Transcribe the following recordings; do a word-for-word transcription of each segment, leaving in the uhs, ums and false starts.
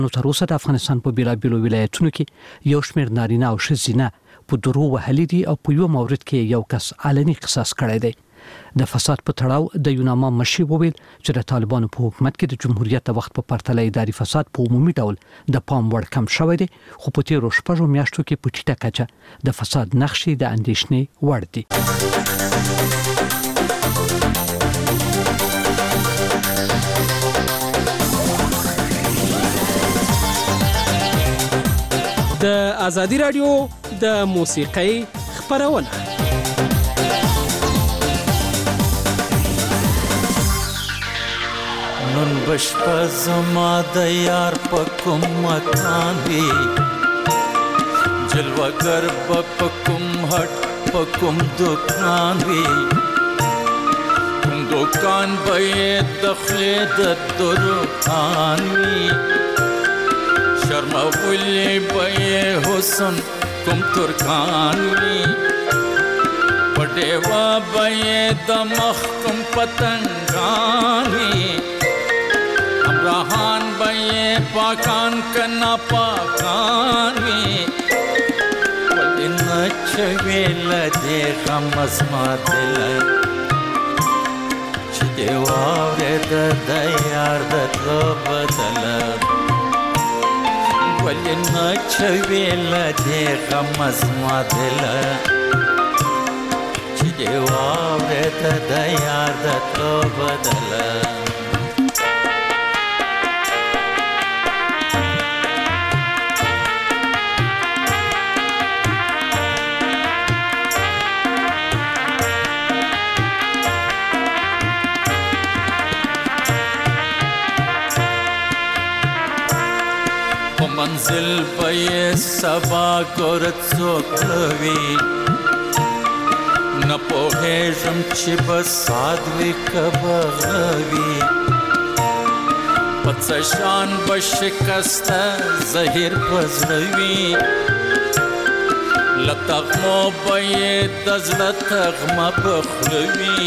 نو تر اوسه د افغانستان په بیلابیلو ولایتونو کې یو شمېر نارینه او ښځینه په درو وهلي دي او په یو مورد کې یو کس علني قصاص کړی دی. د فساد په تړاو د یوناما مشي وویل چې د طالبانو په حکومت کې د جمهوریت د وخت په پرتله اداري فساد په عمومي ډول د پام وړ کم شوی دی، خو په تیرو شپږو میاشتو کې په ټیټه کچه د فساد نښې د اندېښنې وړ دي. د ازادي رادیو د موسیقۍ خپرونه نن بشپا زما د یار په کوم مکان وي، جلوگر په کوم هټ په کوم دکان وي، کوم دکان به د خلې د دروخان وي، شرمولی به حسن کوم ترکان وي، پټیوا به د مخ کوم پتنګان وي، امراحان به پاکان کنا پاکان وي، ولې نچوي لدې غم زما دل چې دې واورېده د یار د تلو بدله، ولې نچوي لدې غم زما دل چې دې واورېده د یار د تلو بدله. منزل به سبا ګورت څوک وي، نه پوهېږم چې به ساد وي که به غوي، په څه شان به شکسته زهیر په زړه وي، له تغمو به یې د زړه تغمه په خوله وي،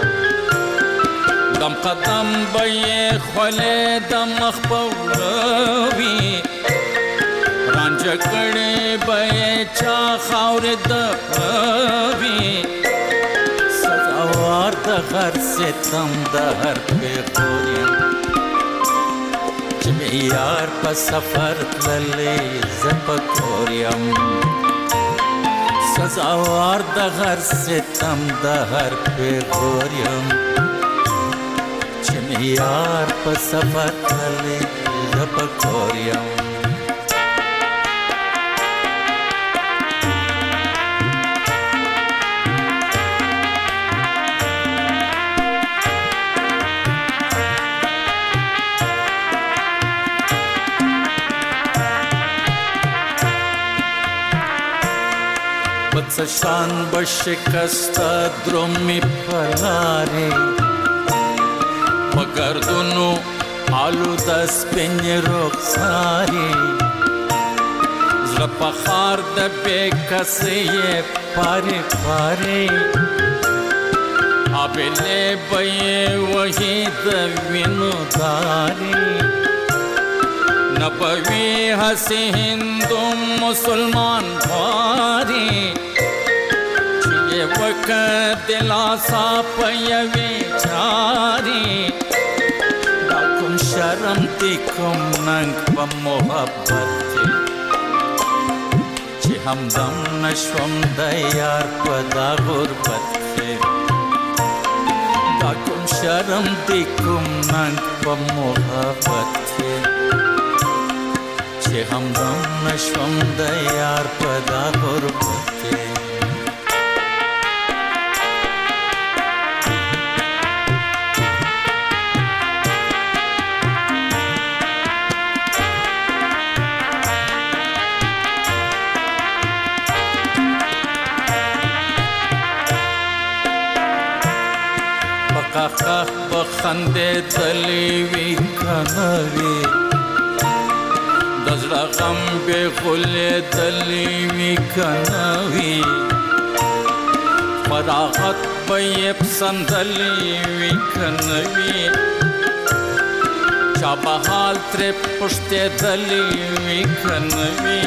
دم قدم به یې خولې د مخ په وړه وي، رانجه کړې به یې چا خاورې د وي، سزاوار د هر ستم د هر پېغور یم چې مې یار په سفر تللی زه په کور یم، سزاوار د هر ستم د هر پېغور یم چې مې یار په سفر تللی زه په کور یم. څه شان به شکسته درومې په لارې، په ګردونو آلوده سپینې رخسارې، زړه په خار د بې کسې یې پارې پارې، آبلې به یې وهي د وینو دارې، نه به وي هسې هندو مسلمان خوارې، وکه دلاسا په یوې چارې، دا کوم شرم دی کوم ننګ په محبت کې چې همدم نشوم د یار په دا غربت کې، دا کوم شرم دی کوم ننګ په محبت کې چې همدم نشوم د یار په دا غربت کې. قهقه بخندېدلې وي که نه وي، د زړه غم بې غولېدلې وي که نه وي، فراغت به یې پسندلې وي که نه وي، چا به حال ترې پوښتېدلی وي که نه وي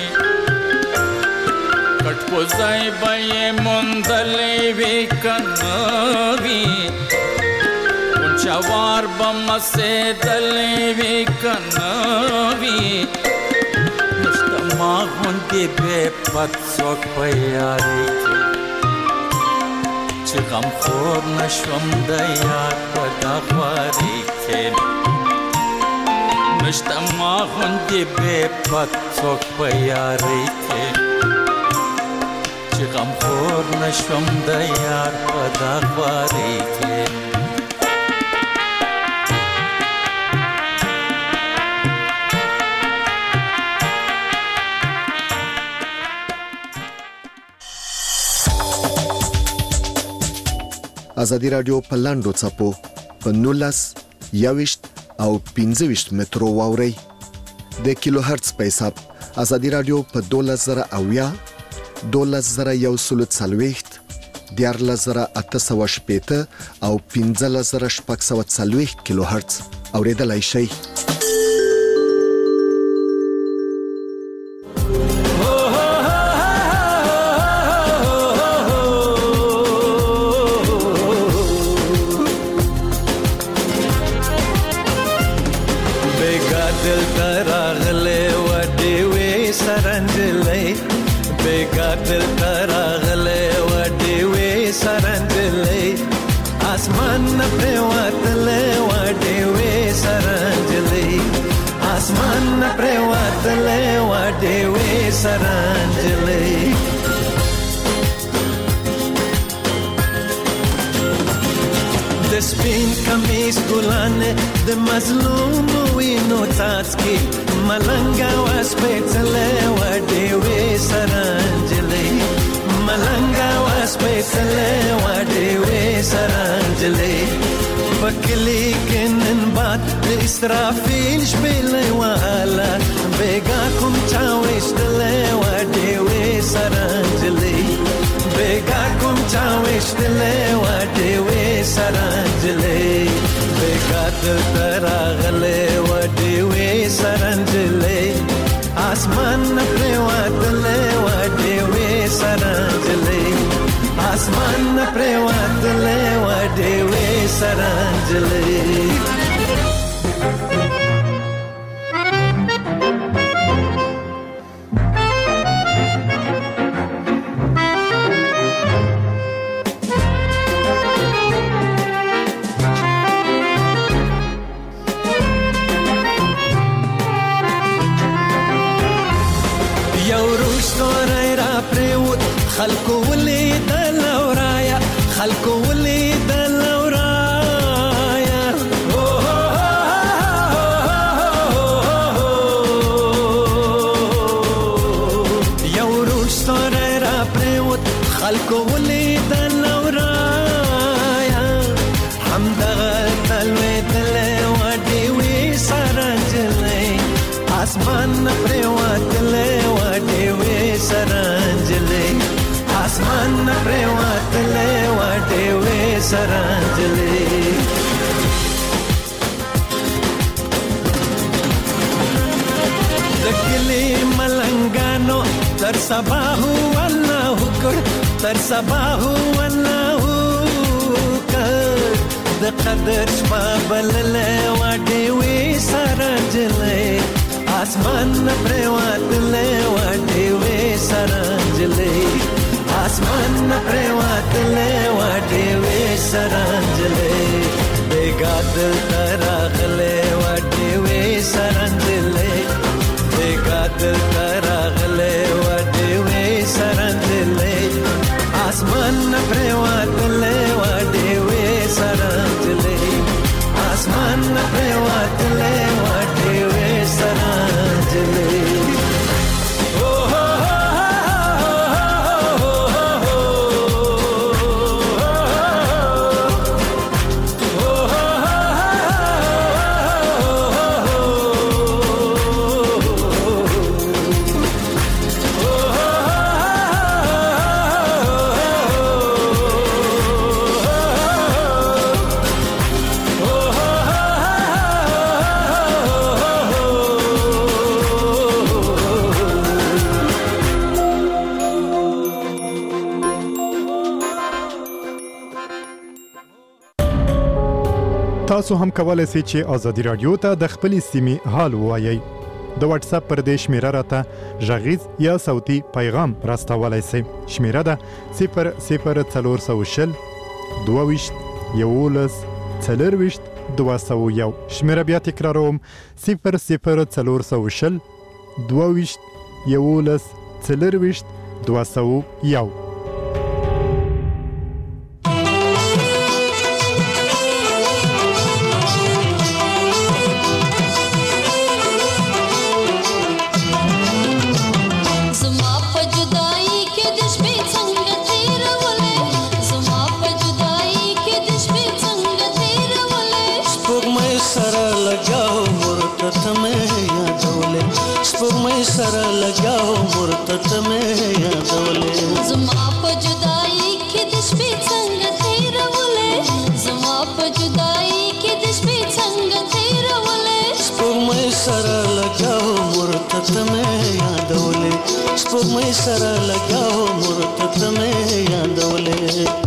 کټ کوزی به یې موندلی وي که نه وي اونچوار به مسېدلی وي که نه وي نشته ما غوندې بې پت څوک په یارۍ کې چې غمخور نشوم د یار په دا خوارۍ کې نشته ما غوندې بې پت څوک په یارۍ کې چې غمخور نشوم د یار په دا خوارۍ کې ازادي رادیو په لاندو چپو په نولس یوشت او پنځه ویشت مترو واوري د کیلو هرتز په حساب ازادي رادیو په دولس زره اویا دولس زره یو سل څلوېښت دیارلس زره اته سوه شپېته او پنځلس زره شپږ سوه څلوېښت کیلو هرتز اوریدلای شئ. د سپین کمیس ګلانه د مظلوم وینو تاسکي ملنګا واس پېڅلې وډې وې سرانجلې ملنګا واس پېڅلې وډې وې سرانجلې بکلی کنن باد د اسرافیل شپلې والا بیگا کوم چا وشتلې وډې وې سرانجلې بیگا کوم چا وشتلې وډې وې سرانجلې بیگا تراغلې وډې وې سرانجلې اسمان پر واتلې وډې وې سرانجلې اسمان پر واتلې وډې وې سرانجلې خلکو ولید لورایا خلکو ولید لورایا یو روستore را پریوت خلکو ولید لورایا همدغه تلوي تلې وډې وې سرانجلې اسمان پریوت لې وډې وې سرانجلې اسمان پریواتلې وډې وې سرانجلې دکلي ملنګانو تر سبا هو الله کړ تر سبا هو الله کړ د قدر شپه بللې وډې وې سرانجلې اسمان پریواتلې وډې وې سرانجلې اسمان پریواتلې وډې وې سرانجلې بیگا دل تراغلې وډې وې سرانجلې بیگا دل تراغلې وډې وې سرانجلې اسمان پریواتلې وډې وې سرانجلې اسمان پریواتلې وډې وې سرانجلې تاسو هم کولای شئ چې ازادي رادیو ته د خپلې سیمې حال ووایئ. د واتس اپ پر دې شمیره راته غږیز یا صوتي پیغام راستولای شئ. شمیره ده صفر صفر څلور سوه شل دوه ویشت یولس څلور ویشت دوه سوه یو. شمیره بیا تکراروم صفر صفر څلور سوه شل دوه ویشت یولس څلور ویشت دوه سوه یو. سره لګاو مرتت مې یادولې زما په جدائی کې د شپې څنګه تیرولې زما په جدائی کې د شپې څنګه تیرولې سپوږمۍ سره لګاو مرتت مې یادولې سپوږمۍ سره لګاو مرتت مې یادولې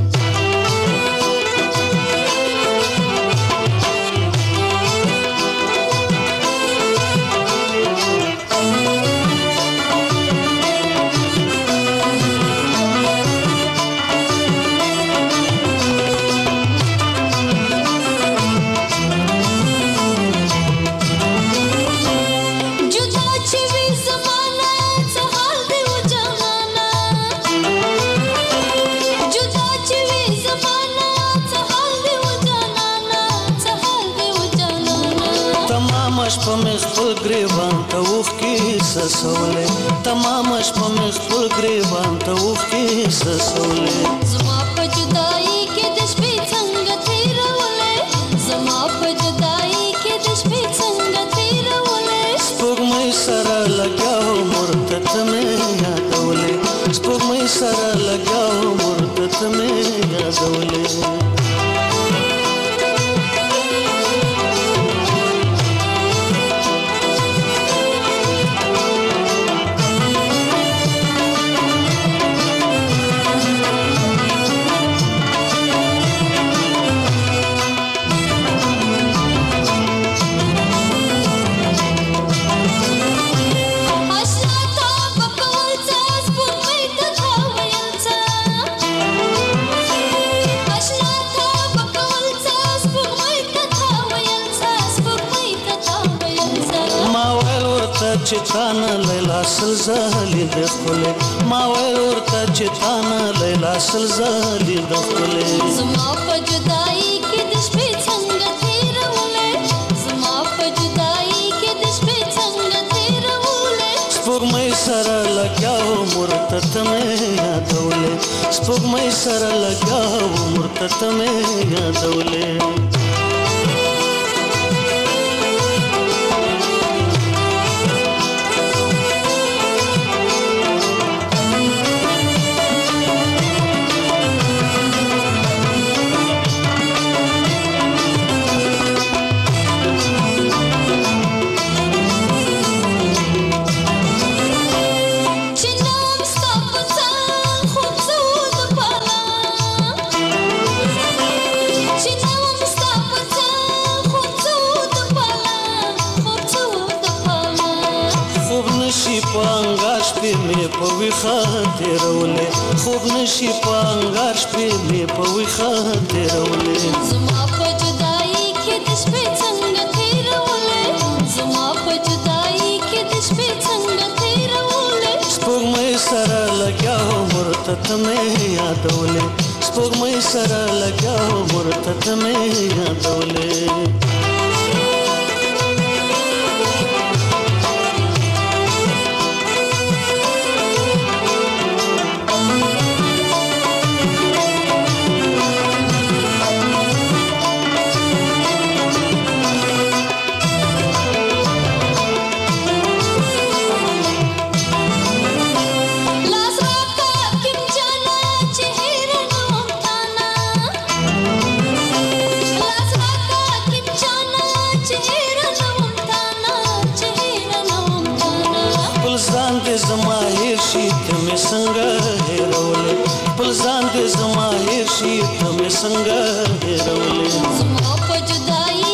شپه مې خپل ګریوان ته اوښکې څڅولې تمامه شپه مې خپل ګریوان ته اوښکې څڅولې زما په جدائی کې د شپې څنګه تیرولې زما په جدائی کې د شپې څنګه تیرولې سپوږمۍ سره لګاو مرتت مې یادولې سپوږمۍ سره لګاو مرتت مې یادولې چې تانا لیلا سلزالي د خپلې ما ویل ورته چې تانا لیلا سلزالي د خپلې زما په جدائی کې د شپې څنګه تیرولې زما په جدائی کې د شپې څنګه تیرولې سپوږمۍ سره لګاو مرتت مې یادولې سپوږمۍ سره لګاو مرتت مې یادولې پوي خاطرولې خوب نشي پانګار شپې مې پوي خاطرولې زما په جدائی کې د شپې څنګه تیرولې زما په جدائی کې د شپې څنګه تیرولې سپوږمۍ سره لګاو مرتت مې یادولې سپوږمۍ سره لګاو مرتت مې یادولې زما په جدائی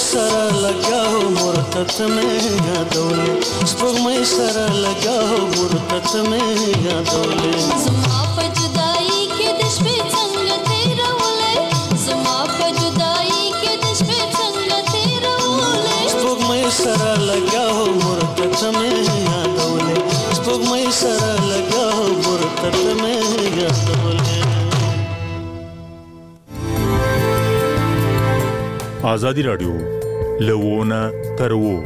سره لګاو مرتت مې یادولې سپوږمۍ سره لګاو مرتت مې یادولې زما په جدائی کې د شپې څنګه تیرولې زما په جدائی کې د شپې څنګه تیرولې سپوږمۍ سره لګاو مرتت مې یادولې سپوږمۍ سره لګاو مرتت مې یادولې آزادی رادیو لوونه ترو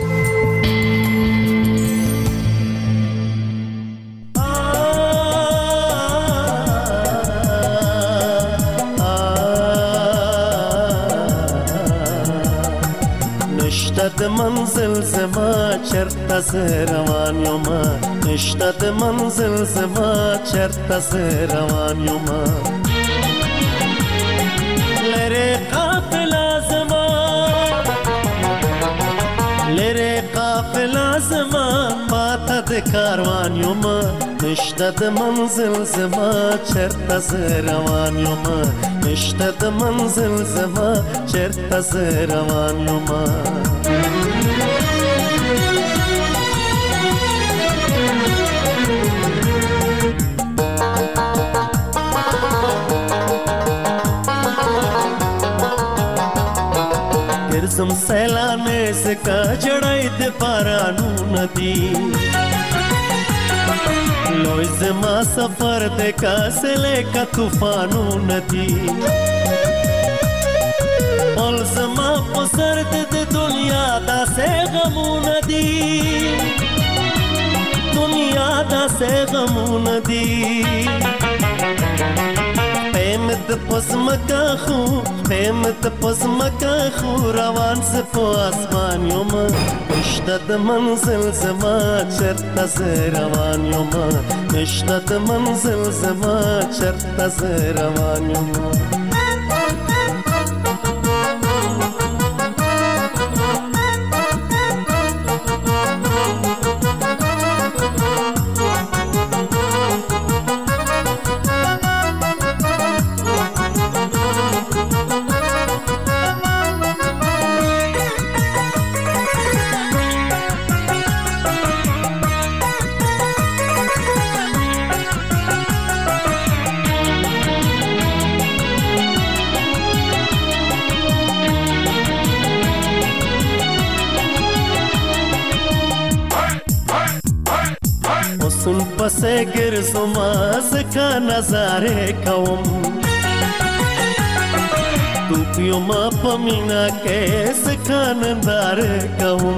نشته د منزل زما چرته زه روان یم نشته د منزل زما چرته زه روان یم لره قافله زما لره قافله زما ماته د کاروان یم نشته د منزل زما چرته زه روان یم نشته د منزل زما چرته زه روان یم ګرځم سیلانې زکه جړای د بارانو ندی لوی زما سفر د کاسلې کا طوفانو ندی ول زما په سر د دنیا داسې غمونه دي دنیا داسې غمونه دي قیمت پزمکا خو قیمت پزمکا خو روان ز په اسمان یم نشته د منزل زما چرته زه روان یم نشته د منزل زما چرته زه روان یم سن پسې ګرځم زکه نظارې کوم تو پیو ما پمینا کې زکه نندارې کوم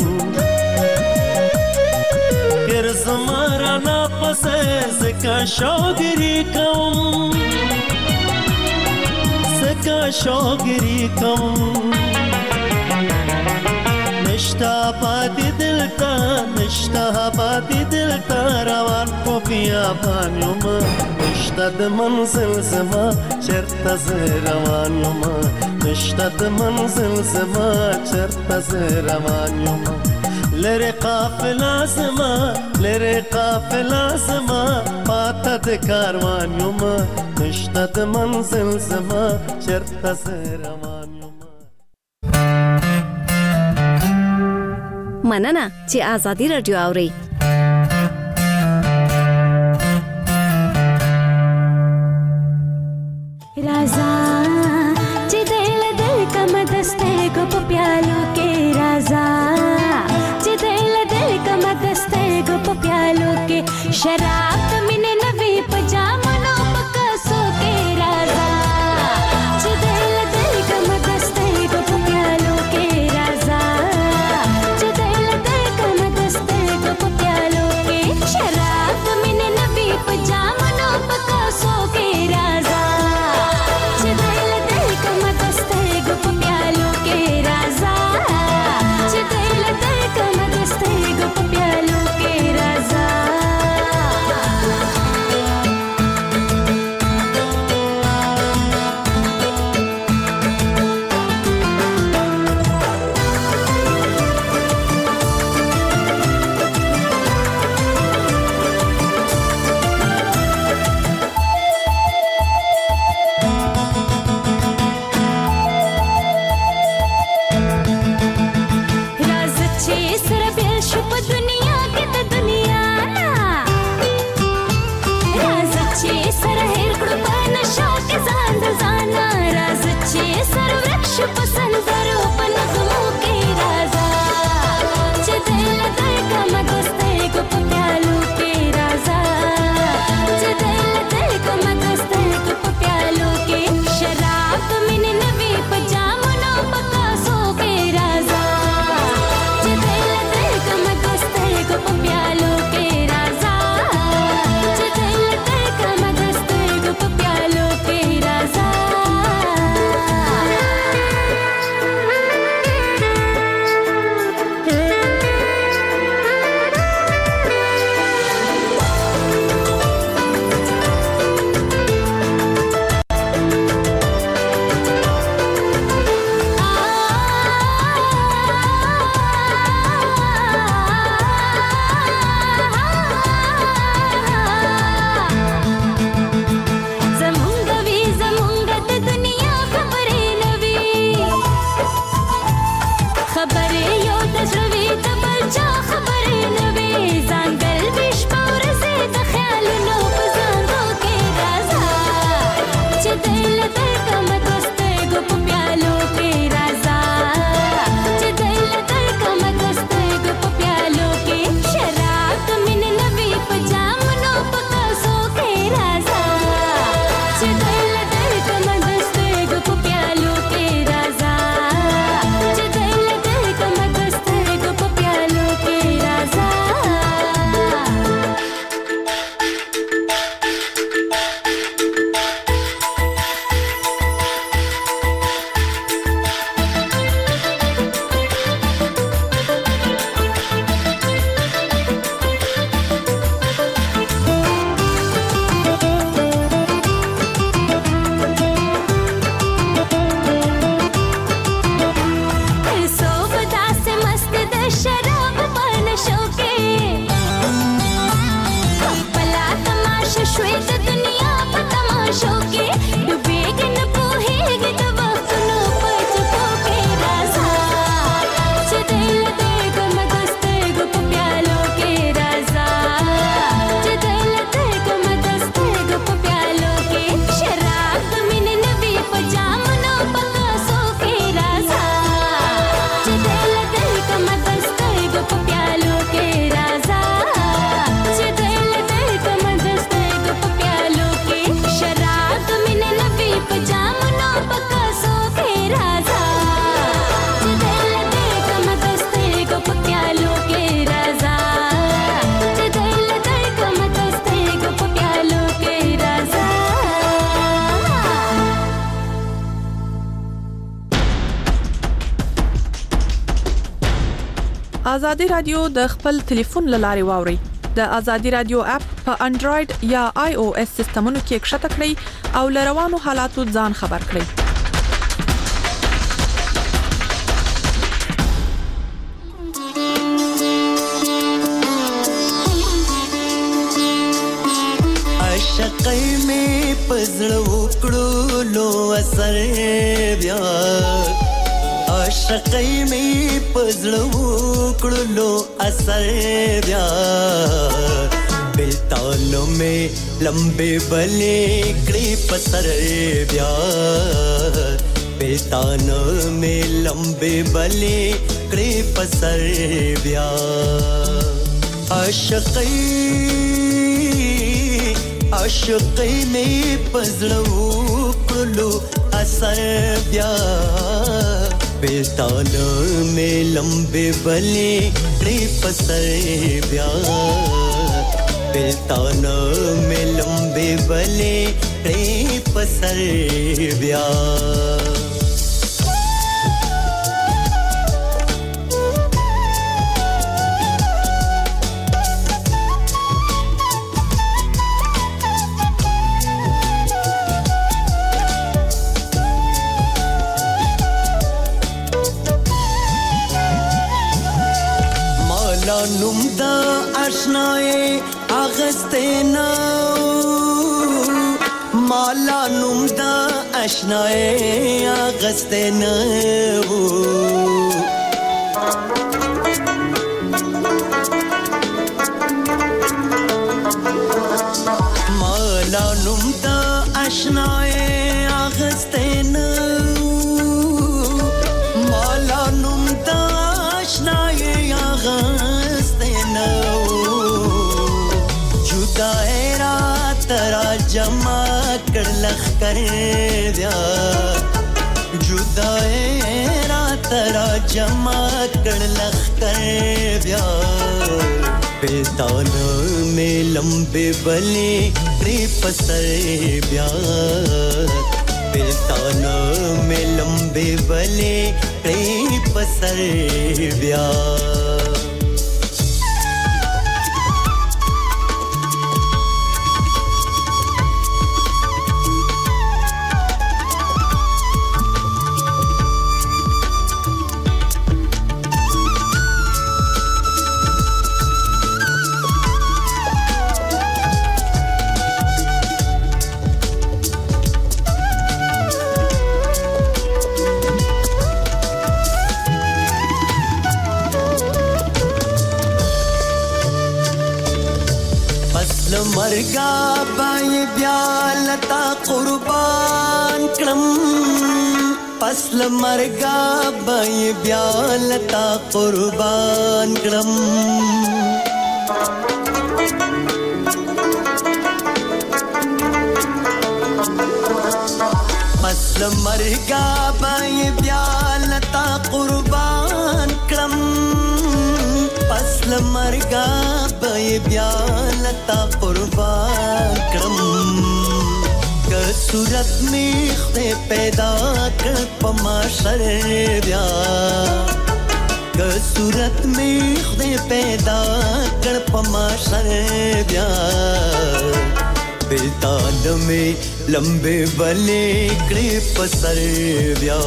ګرځم رانا پسې زکه شوګری کوم زکه شوګری کوم نشتا پاتې دلتا نشتا پاتې دلتا روان په بیابان یم نشتا د منزل زما چرته زه روان یم نشتا د منزل زما چرته زه روان یم لره قافله زما لره قافله زما پاته د کاروان یم نشتا د منزل زما چرته زه روان یم مننه چې آزادی رادیو اوري राजा چې دل دل کم دسته کو په پیالو کې राजा چې دل دل کم دسته کو په پیالو کې شراب تمنه نوي پجامونو پکاسو کې राजा چې دل دل کم دسته کو په پیالو کې राजा چې دل دل کم دسته کو په پیالو کې شراب تمنه نوي پجامونو پکاسو کې राजा آزادي رادیو د خپل ټلیفون لارې واوري. د آزادي رادیو اپ په انډراید یا آی او اس سیستمونو کې کښته کړئ او لروانو حالاتو ځان خبر کړئ. عاشقای می پزړو کړو لو اثر بیا عاشقای می پزړو کړلو اثر بیا بلتانو می لمبه بلې کړې پسر بیا بلتانو می لمبه بلې کړې پسر بیا عاشقای عاشقای می پزړو کړلو اثر بیا बेतानो में लंबे बले रे पसर ब्या बेतानो में लंबे बले रे पसर ब्या نوم دا آشنای اغستنا مالا نوم دا آشنای اغستنا مالا نوم دا آشنای اغستنا مالا نوم دا آشنای जमा कर लख कर दिया जुदाई रात रा जमा कर लख कर दिया बेतान में लंबे बले रे पसर ब्या बेतान में लंबे बले रे पसर ब्या मरगा बाई ब्यालता कुर्बान क्रम पसल मरगा बाई ब्यालता कुर्बान क्रम पसल मरगा बाई ब्यालता कुर्बान क्रम पसल मरगा बाई ब्यालता कुर्बान क्रम क सूरत में खुदे पैदा कर पमाशर ब्या क सूरत में खुदे पैदा कर पमाशर ब्या बेतान में लंबे बले कड़े पसर ब्या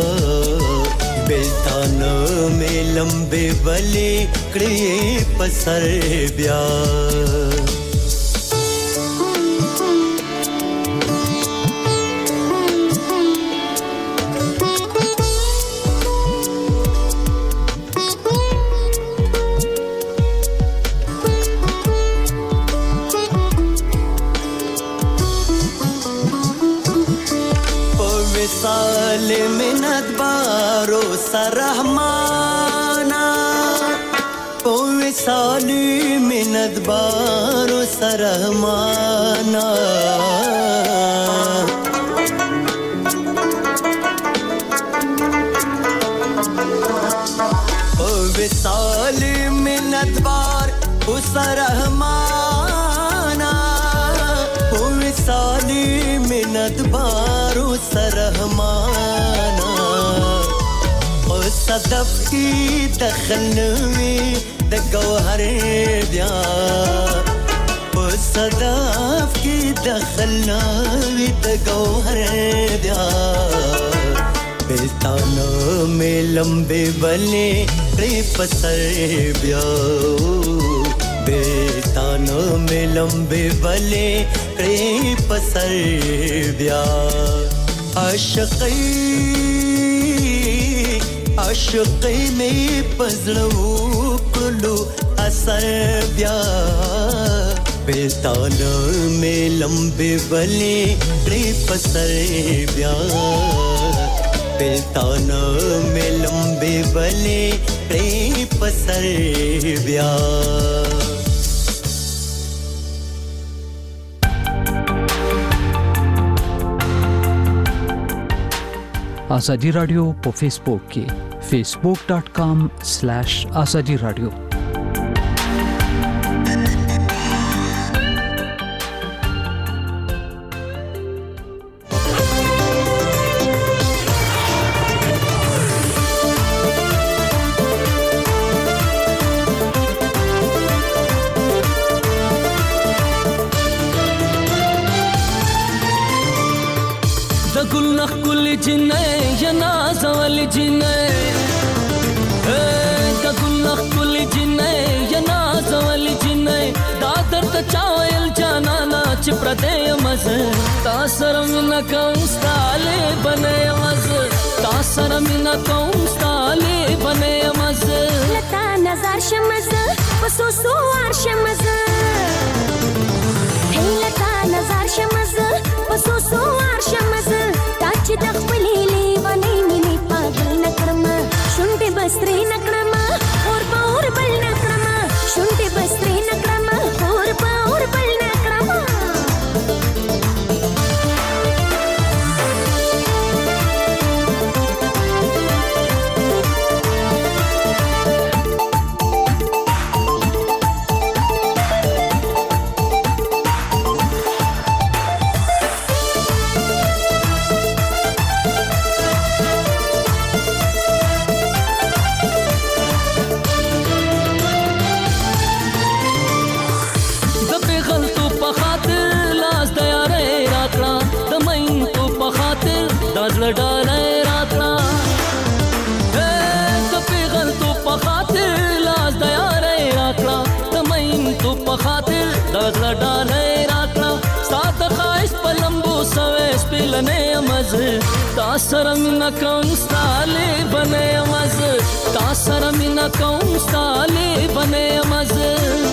बेतान में लंबे बले कड़े पसर ब्या साले मिनत बारो सरहमाना ओए साले मिनत बारो सरहमाना ओए साले मिनत बार ओ सरहमाना ओए साले मिनत बारो सरहमाना صدف کی دخلوي د گوهر بیا په صدف کی دخلوي د گوهر بیا बेताना में लंबे बने रे पसर ब्या बेताना में लंबे बने रे पसर ब्या आशिक़ी आशिक़ी में पज़लो कुलू असर ब्या बेताना में लंबे बने रे पसर ब्या बेताना में लंबे बले रे पसर ब्या Azadi radio په فیسبوک کې facebook dot com slash azadi radio جنې جنازه ول جنې دا ګلخ کل جنې جنازه ول جنې دا درته چاویل جانانا چې پردې مزه تا سره منا کوم ستاله بنې مزه تا سره منا کوم ستاله بنې مزه لتا نظر شمزه پسو سوار شمزه هی لتا نظر شمزه پسو سوار شمزه چې د خپلې لیوانې مینې پاگل نکړم شونډې بسترې نکړم اور په اور بل نکړم شونډې بسترې نکړم اور په اور بل نکړم ډالای راتلا د پیغل تو په خاطر لاس د یارې راتلا د مین تو په خاطر د ډالای راتلا سات خواهش په لمبو سوې سپلنې مزه تا سره مینا کوم ستاله بنې مزه تا سره مینا کوم ستاله بنې مزه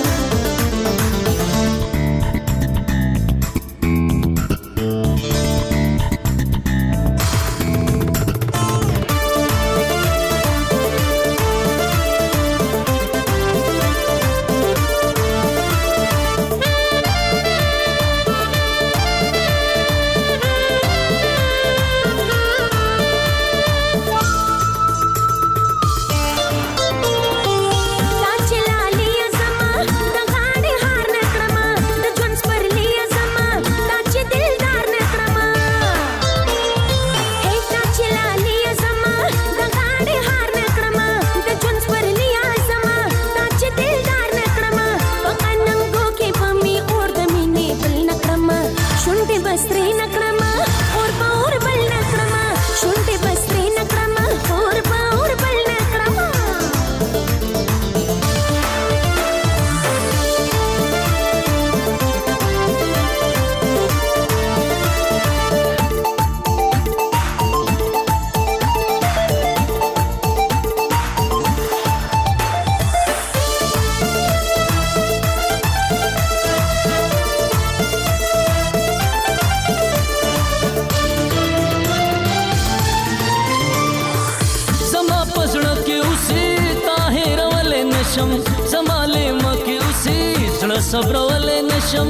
صبر ولې نشم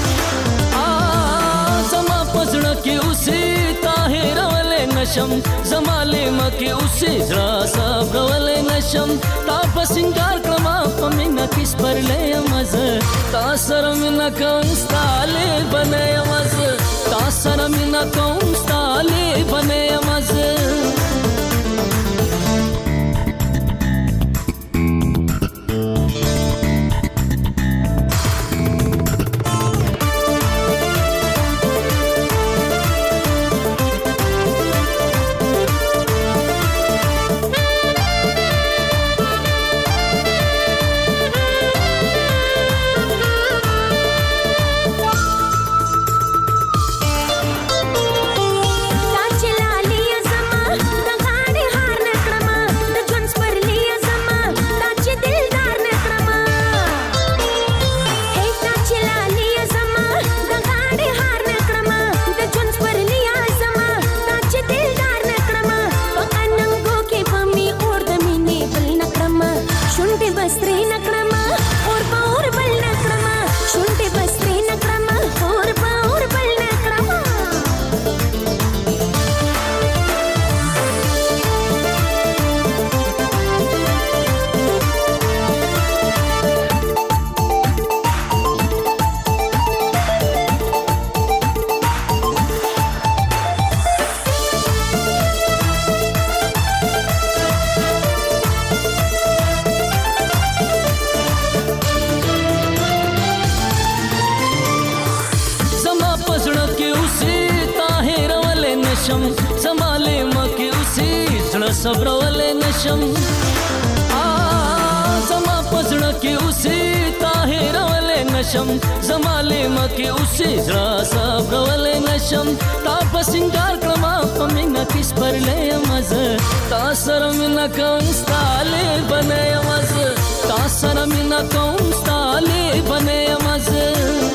ا زما پزړه کې اوسې طاهر ولې نشم زما لېمه کې اوسې زړه صبر ولې نشم تا په سنگار کړم په مینا کې سپرلې مزه تا سره مینا کوم ستاله بنې مزه تا سره مینا کوم ستاله بنې مزه زړه صبرولې نشم زما پزړه کې اوسې تا هېرولې نشم زما لیمه کې اوسې زړه صبرولې نشم تا په سینګار کړم په مینه کې سپرلې یم زه تا سره مینه کوم ستا لیبنې یم زه تا سره مینه کوم ستا لیبنې یم زه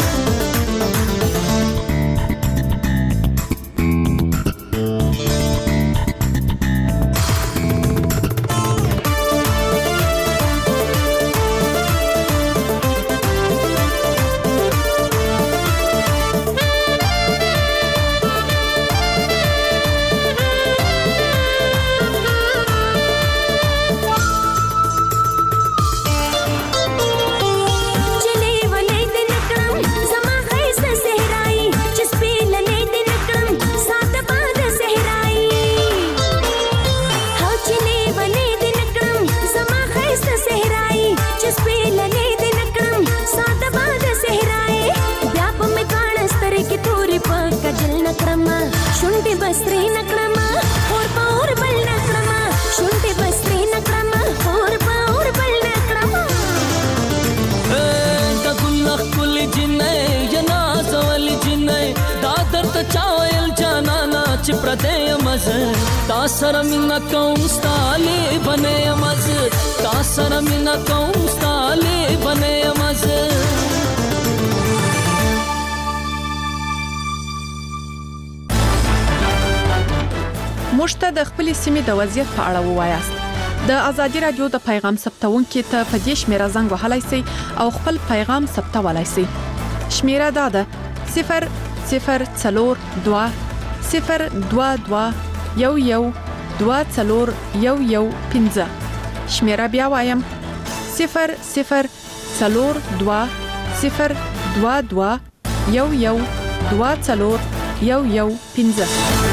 تا سره مینا کوم ستاله بنه مز تا سره مینا کوم ستاله بنه مز مشته د خپل سیمې د وضعیت په اړه ووایاست د ازادي رادیو د پیغام ثبتونکو ته په دې شمیره زنګ وهلای شئ او خپل پیغام ثبتولای شئ شمیره دا ده صفر صفر څلور دوه صفر دوه دوه یو یو دوه څلور یو یو پنځه شمیره بیا وایم صفر صفر څلور دوه صفر دوه دوه یو یو دوه څلور یو یو پنځه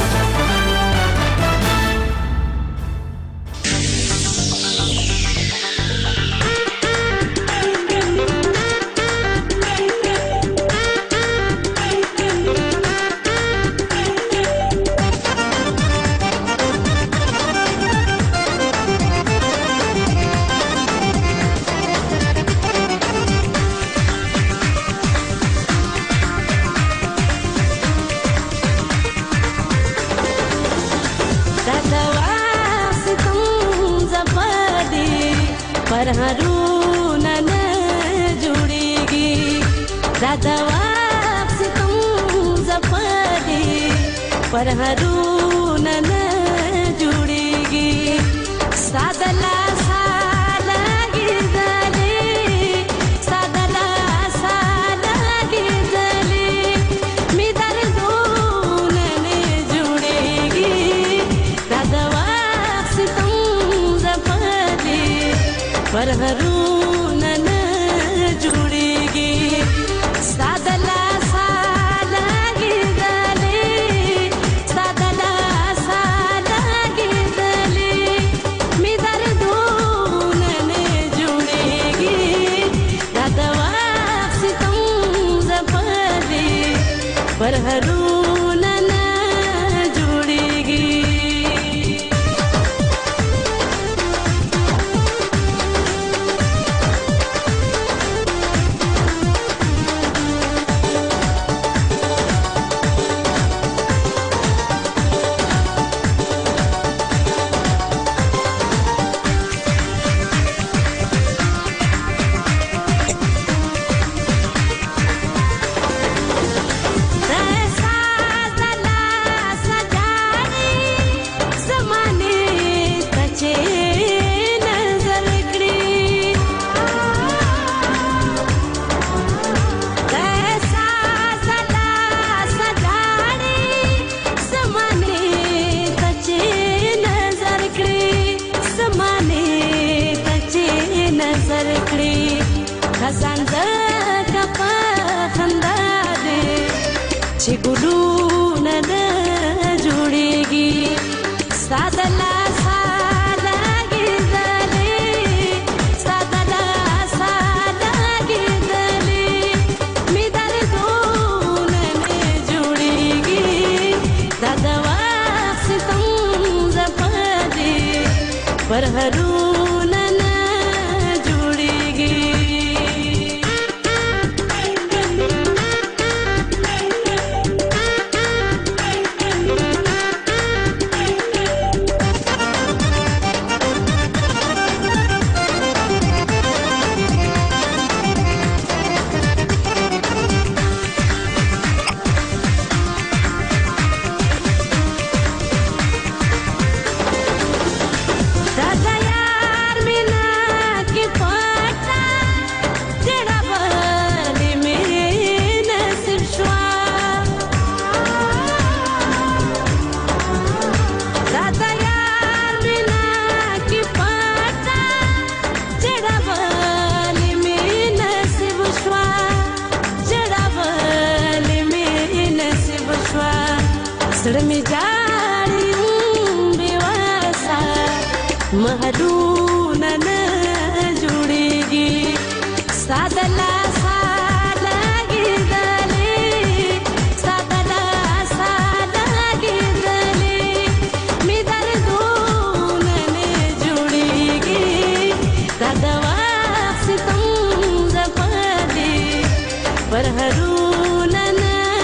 पर हरूना न जुड़ेगी सादला साला गिरदले सादला साला गिरदले मिदर दून ने जुड़ेगी दादवा सितम जफले पर हरूना न जुड़ेगी सादला पर हरूना न जुड़ेगी गुलून न जुड़ेगी सादला साला गिरदले सादला साला गिरदले मिदर दून न जुड़ेगी दादवा सितम जफले परहरुना ना जुड़ेगी में जाड़ी बेवासा महडूना न जुड़ेगी सादला सादा गिरदले सादला सादा गिरदले में दर्दून न जुड़ेगी ददवा से तुम जफादे परहरुना न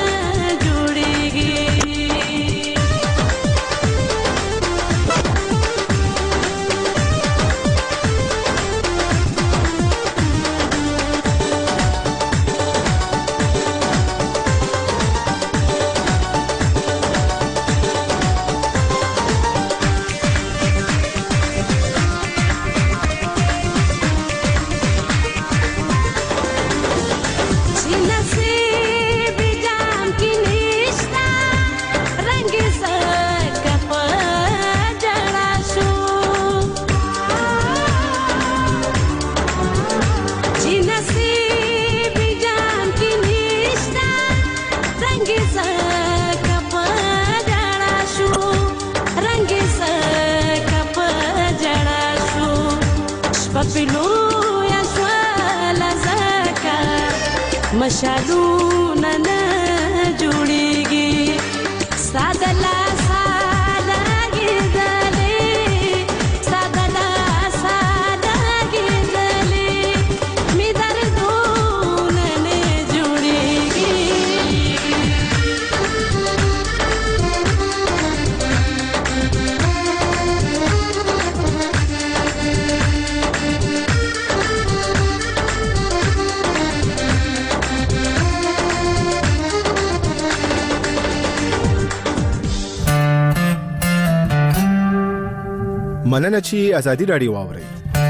मशालूना न जुड़ेगी सादला सादा गिरदले सादला सादा गिरदले में दर्दून न जुड़ेगी مننه چې ازادي رادیو واورئ.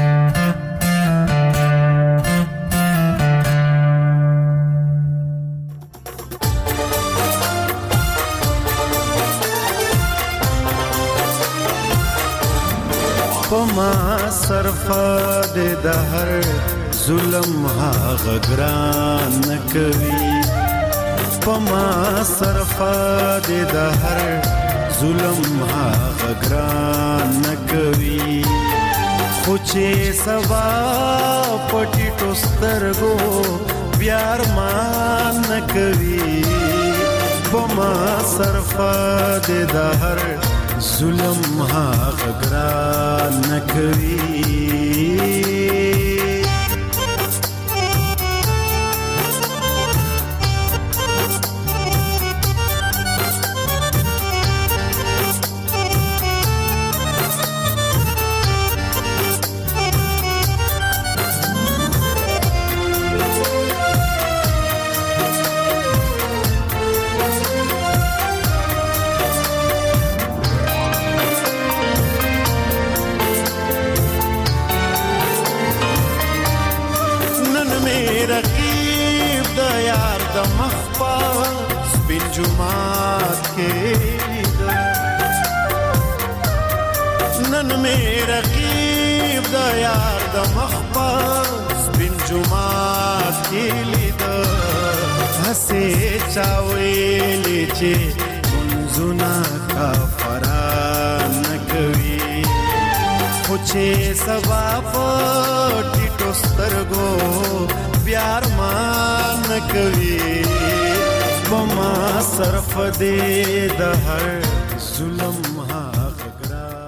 پما صرفه د دهر ظلم هغه ګران کوي پما صرفه د دهر ظلم هغه ګران کوي خو چې سبا پټي ټوسترګو بیار مان کوي پما صرفه د دهر ظلم هغه ګران کوي رقیب د یار د مخ سپین جمعات کې نن مې رقیب د یار د مخ سپین جمعات کې لید هسې چاویلې چې منځونه کافران کوي خو چې سبا په ټیټو سترګو प्यार मान कवी बमा सरफ दे दहर